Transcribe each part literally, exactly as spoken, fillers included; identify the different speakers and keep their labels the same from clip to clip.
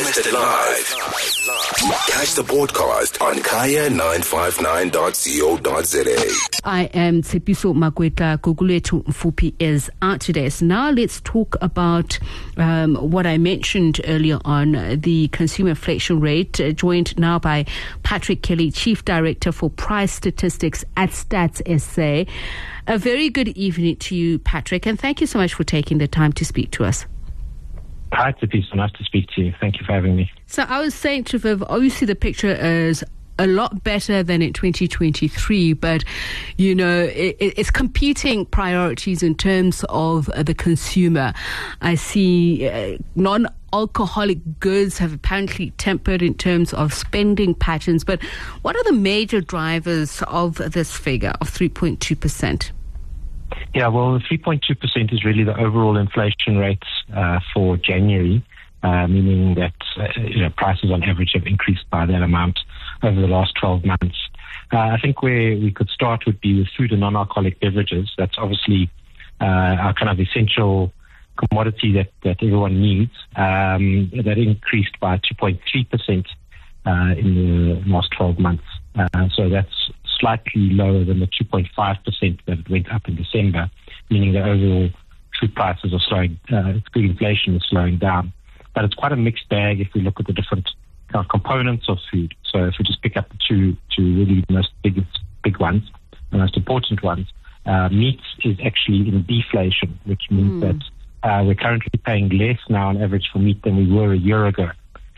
Speaker 1: missed it live, catch the podcast on kaya nine five nine dot co dot za.
Speaker 2: I am Tsepiso Makweta. Guguletu Mfupi is out today. So now let's talk about um, what I mentioned earlier on, the consumer inflation rate, uh, joined now by Patrick Kelly, Chief Director for Price Statistics at Stats S A. A very good evening to you, Patrick, and thank you so much for taking the time to speak to us.
Speaker 3: Hi, Tsepiso. Nice to speak to you. Thank you for having me.
Speaker 2: So I was saying to Viv, obviously the picture is a lot better than in twenty twenty-three, but, you know, it, it's competing priorities in terms of uh, the consumer. I see uh, non-alcoholic goods have apparently tempered in terms of spending patterns, but what are the major drivers of this figure of three point two percent?
Speaker 3: Yeah, well, the three point two percent is really the overall inflation rates uh, for January, uh, meaning that uh, you know, prices on average have increased by that amount over the last twelve months. Uh, I think where we could start would be with food and non-alcoholic beverages. That's obviously uh, our kind of essential commodity that, that everyone needs. Um, that increased by two point three percent uh, in the last twelve months. Uh, so that's slightly lower than the two point five percent that it went up in December, meaning that overall food prices are slowing, uh, food inflation is slowing down. But it's quite a mixed bag if we look at the different kind of components of food. So if we just pick up the two, two really most biggest, big ones, the most important ones, uh, meat is actually in deflation, which means mm. that uh, we're currently paying less now on average for meat than we were a year ago.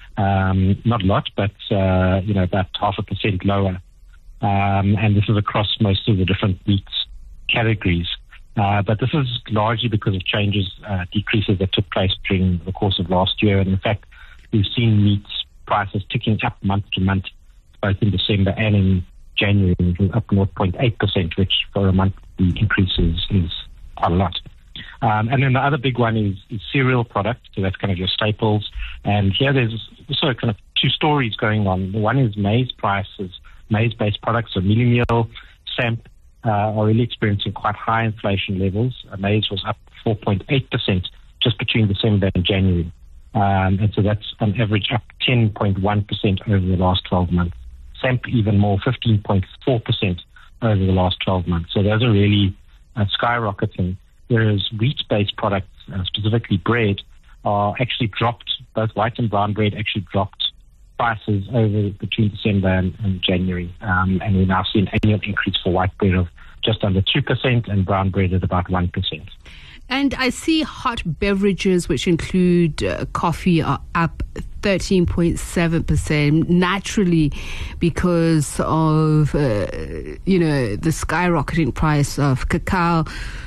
Speaker 3: Um, not a lot, but uh, you know, about half a percent lower. Um, and this is across most of the different meat categories. Uh, but this is largely because of changes, uh, decreases that took place during the course of last year. And in fact, we've seen meat prices ticking up month to month, both in December and in January, up zero point eight percent, which for a monthly increase is, is quite a lot. Um, and then the other big one is, is cereal products. So that's kind of your staples. And here there's also kind of two stories going on. The one is maize prices. Maize-based products, so mealie meal, samp, uh, are really experiencing quite high inflation levels. Uh, maize was up four point eight percent just between December and January. Um, and so that's on average up ten point one percent over the last twelve months. Samp even more, fifteen point four percent over the last twelve months. So those are really uh, skyrocketing. Whereas wheat-based products, uh, specifically bread, are actually dropped. Both white and brown bread actually dropped prices over between December and, and January. Um, and we now see an annual increase for white bread of just under two percent and brown bread at about one percent.
Speaker 2: And I see hot beverages, which include uh, coffee, are up thirteen point seven percent, naturally because of, uh, you know, the skyrocketing price of cacao.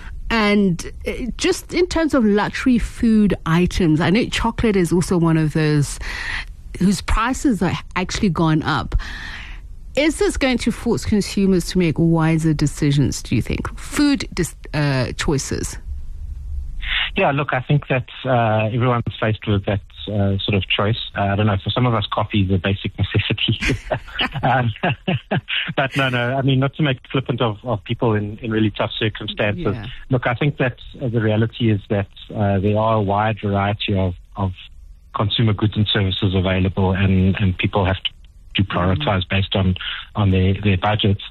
Speaker 2: And just in terms of luxury food items, I know chocolate is also one of those whose prices are actually gone up. Is this going to force consumers to make wiser decisions, do you think? Food dis- uh, choices?
Speaker 3: Yeah, look, I think that uh, everyone's faced with that uh, sort of choice. Uh, I don't know, for some of us, coffee is a basic necessity. um, but no, no, I mean, not to make flippant of, of people in, in really tough circumstances. Yeah. Look, I think that uh, the reality is that uh, there are a wide variety of, of consumer goods and services available, and, and people have to, to prioritize based on, on their, their budgets.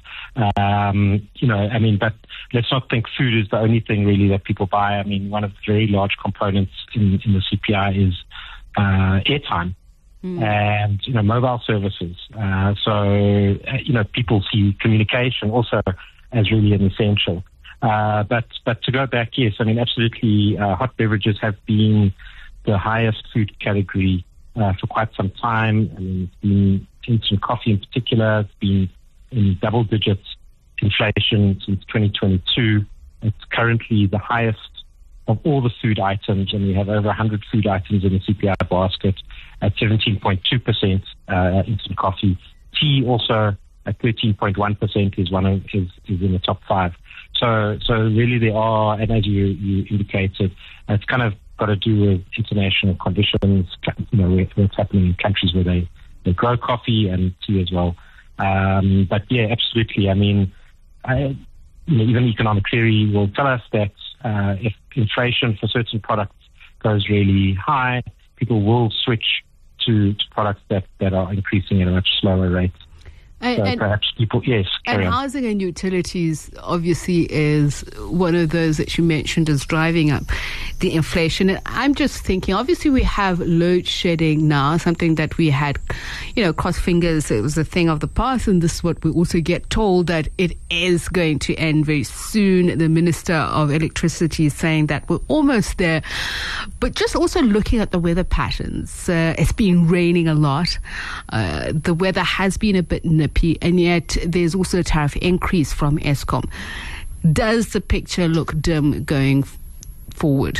Speaker 3: Um, you know, I mean, but let's not think food is the only thing really that people buy. I mean, one of the very large components in, in the C P I is uh, airtime mm. and, you know, mobile services. Uh, so, uh, you know, people see communication also as really an essential. Uh, but, but to go back, yes, I mean, absolutely, uh, hot beverages have been the highest food category uh, for quite some time. I mean, it's been instant coffee in particular. It's been in double digits inflation since twenty twenty-two. It's currently the highest of all the food items, and we have over one hundred food items in the C P I basket at seventeen point two percent uh, instant coffee. Tea also at thirteen point one percent is one of, is, is in the top five. So, so really there are, and as you, you indicated, it's kind of got to do with international conditions, you know, what's happening in countries where they, they grow coffee and tea as well. Um, but yeah, absolutely. I mean, I, you know, even economic theory will tell us that uh, if inflation for certain products goes really high, people will switch to, to products that, that are increasing at a much slower rate.
Speaker 2: And,
Speaker 3: so
Speaker 2: and,
Speaker 3: perhaps people, yes.
Speaker 2: And
Speaker 3: on.
Speaker 2: housing and utilities obviously is one of those that you mentioned as driving up the inflation. And I'm just thinking, obviously we have load shedding now, something that we had, you know, cross fingers, it was a thing of the past. And this is what we also get told, that it is going to end very soon. The Minister of Electricity is saying that we're almost there. But just also looking at the weather patterns, uh, it's been raining a lot. Uh, the weather has been a bit nippy. And yet there's also a tariff increase from Eskom. Does the picture look dim going f- forward?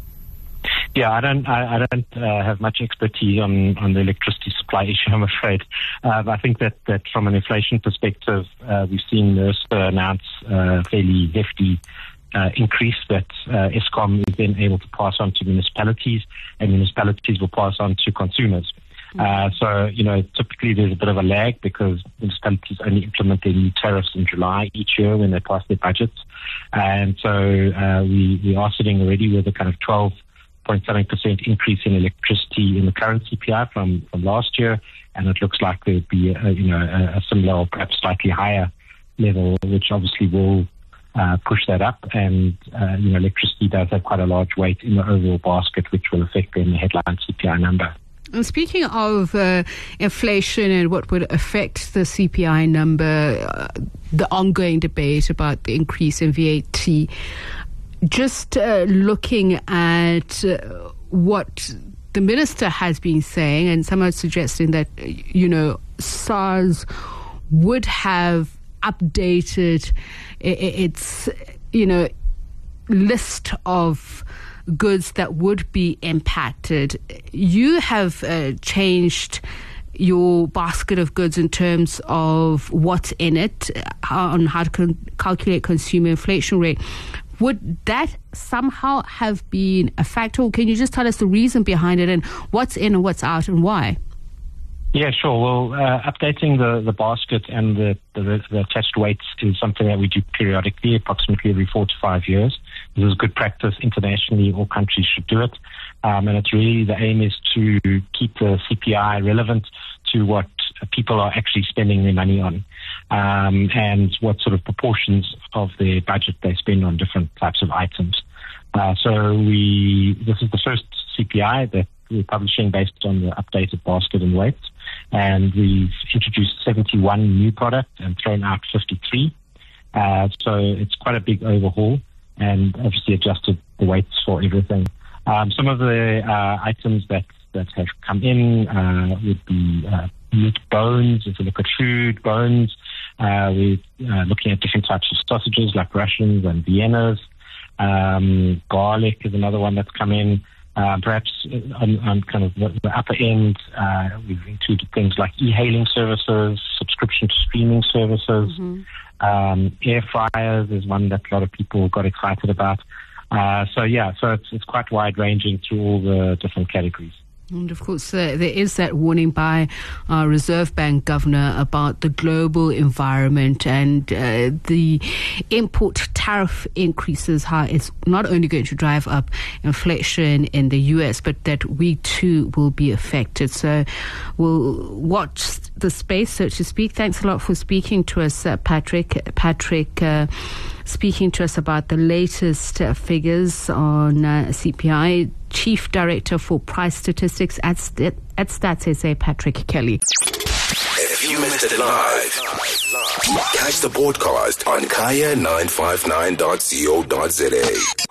Speaker 3: Yeah, I don't. I, I don't uh, have much expertise on, on the electricity supply issue, I'm afraid. Uh, I think that, that from an inflation perspective, uh, we've seen NERSA announce a fairly hefty uh, increase that uh, Eskom is then able to pass on to municipalities, and municipalities will pass on to consumers. Uh, so, you know, typically there's a bit of a lag because municipalities only implement their new tariffs in July each year when they pass their budgets. And so uh, we, we are sitting already with a kind of twelve point seven percent increase in electricity in the current C P I from, from last year. And it looks like there'd be, a, you know, a, a similar or perhaps slightly higher level, which obviously will uh, push that up. And, uh, you know, electricity does have quite a large weight in the overall basket, which will affect then the headline C P I number.
Speaker 2: And speaking of uh, inflation and what would affect the C P I number, uh, the ongoing debate about the increase in V A T, just uh, looking at uh, what the minister has been saying, and some are suggesting that, you know, SARS would have updated its, you know, list of goods that would be impacted. You have uh, changed your basket of goods in terms of what's in it, how, on how to con- calculate consumer inflation rate. Would that somehow have been a factor? Or can you just tell us the reason behind it and what's in and what's out and why?
Speaker 3: Yeah, sure. Well, uh, updating the, the basket and the, the, the attached weights is something that we do periodically, approximately every four to five years. This is good practice internationally. All countries should do it. Um, and it's really, the aim is to keep the C P I relevant to what people are actually spending their money on, um, and what sort of proportions of their budget they spend on different types of items. Uh, so we, this is the first C P I that we're publishing based on the updated basket and weights. And we've introduced seventy-one new products and thrown out fifty-three. Uh, so it's quite a big overhaul, and obviously adjusted the weights for everything. Um, some of the uh, items that, that have come in uh, would be uh, meat bones. If you look at food, bones. Uh, we're uh, looking at different types of sausages like Russians and Viennas. Um, garlic is another one that's come in. Uh, perhaps on, on kind of the, the upper end, uh, we've included things like e-hailing services, subscription to streaming services, mm-hmm. um, air fryers is one that a lot of people got excited about. Uh, so yeah, so it's it's quite wide ranging through all the different categories.
Speaker 2: And of course, uh, there is that warning by our Reserve Bank governor about the global environment and uh, the import tariff increases, how it's not only going to drive up inflation in the U S, but that we too will be affected. So we'll watch the space, so to speak. Thanks a lot for speaking to us, uh, Patrick. Patrick, uh, speaking to us about the latest uh, figures on uh, C P I. Chief Director for Price Statistics at, St- at Stats S A, Patrick Kelly.
Speaker 1: If you missed it live, catch the podcast on kaya nine five nine dot co dot za.